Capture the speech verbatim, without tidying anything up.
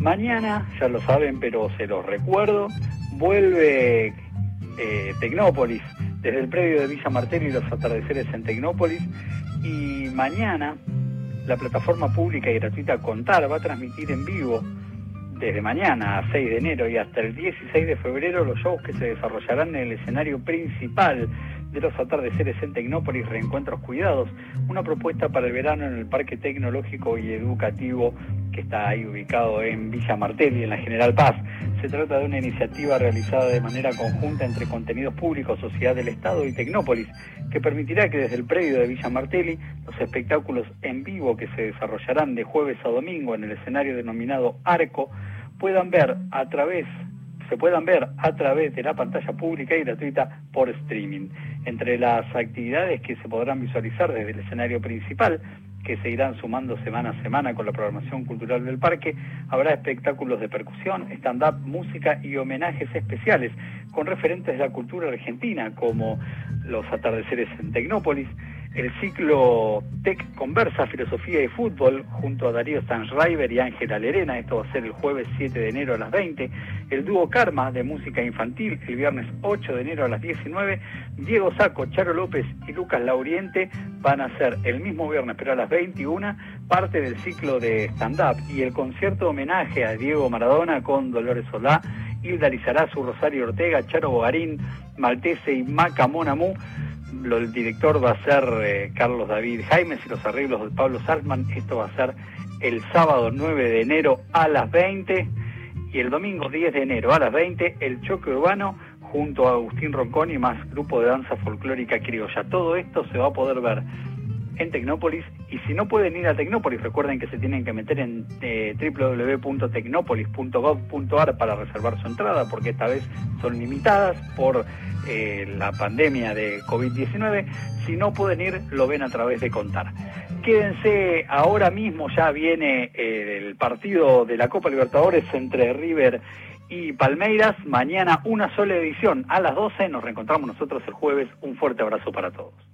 Mañana, ya lo saben, pero se los recuerdo, vuelve eh, Tecnópolis, desde el predio de Villa Martelli, los atardeceres en Tecnópolis, y mañana la plataforma pública y gratuita Contar va a transmitir en vivo, desde mañana a seis de enero y hasta el dieciséis de febrero, los shows que se desarrollarán en el escenario principal de los atardeceres en Tecnópolis, Reencuentros Cuidados, una propuesta para el verano en el Parque Tecnológico y Educativo que está ahí ubicado en Villa Martelli, en la General Paz. Se trata de una iniciativa realizada de manera conjunta entre Contenidos Públicos, Sociedad del Estado y Tecnópolis, que permitirá que desde el predio de Villa Martelli los espectáculos en vivo que se desarrollarán de jueves a domingo en el escenario denominado Arco puedan ver a través se puedan ver a través de la pantalla pública y gratuita por streaming. Entre las actividades que se podrán visualizar desde el escenario principal, que se irán sumando semana a semana con la programación cultural del parque, habrá espectáculos de percusión, stand-up, música y homenajes especiales con referentes de la cultura argentina, como los atardeceres en Tecnópolis, el ciclo Tec Conversa, Filosofía y Fútbol, junto a Darío Stanschreiber y Ángela Lerena. Esto va a ser el jueves siete de enero a las veinte. El dúo Karma, de música infantil, el viernes ocho de enero a las diecinueve. Diego Sacco, Charo López y Lucas Lauriente van a ser el mismo viernes, pero a las veintiuna, parte del ciclo de stand-up. Y el concierto homenaje a Diego Maradona con Dolores Solá, Hilda Lizarazu, Rosario Ortega, Charo Bogarín, Maltese y Maca Monamú. Lo, el director va a ser eh, Carlos David Jaimes y los arreglos de Pablo Salzman. Esto va a ser el sábado nueve de enero a las veinte y el domingo diez de enero a las veinte, el Choque Urbano junto a Agustín Ronconi más grupo de danza folclórica criolla. Todo esto se va a poder ver en Tecnópolis, y si no pueden ir a Tecnópolis, recuerden que se tienen que meter en eh, doble u doble u doble u punto tecnópolis punto gov punto ar para reservar su entrada, porque esta vez son limitadas por eh, la pandemia de COVID diecinueve. Si no pueden ir, lo ven a través de Contar. Quédense, ahora mismo ya viene eh, el partido de la Copa Libertadores entre River y Palmeiras. Mañana una sola edición a las doce, nos reencontramos nosotros el jueves. Un fuerte abrazo para todos.